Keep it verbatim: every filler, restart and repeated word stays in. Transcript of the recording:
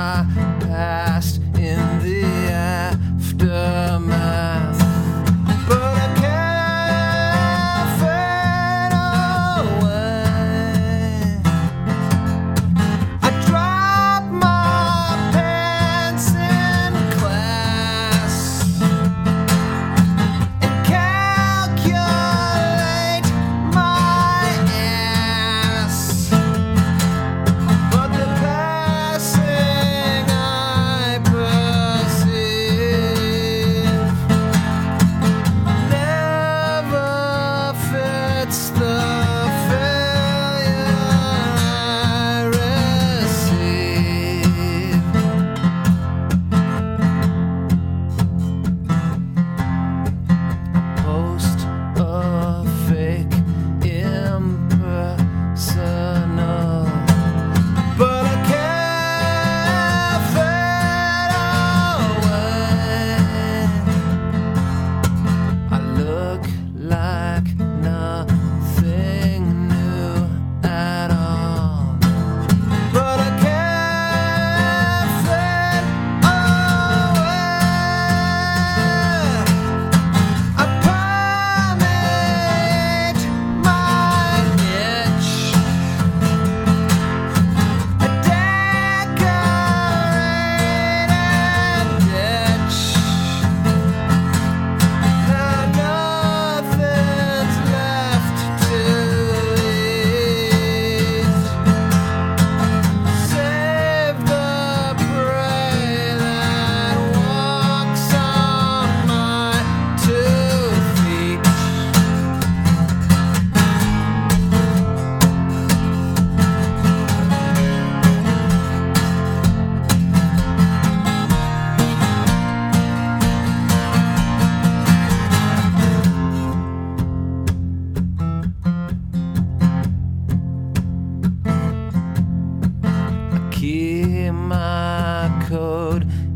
my past in the aftermath. But I can't fade away. I drop my pants in class and calculate my ass. But the passing I perceive never fits the failure I receive. Post a fake impersonal, but I can't fade away. I look like nothing new at all, but I can't fade away. I permeate my niche, a decorated ditch. Now nothing's left to eat, save the prey that walks on my two feet. I keep my code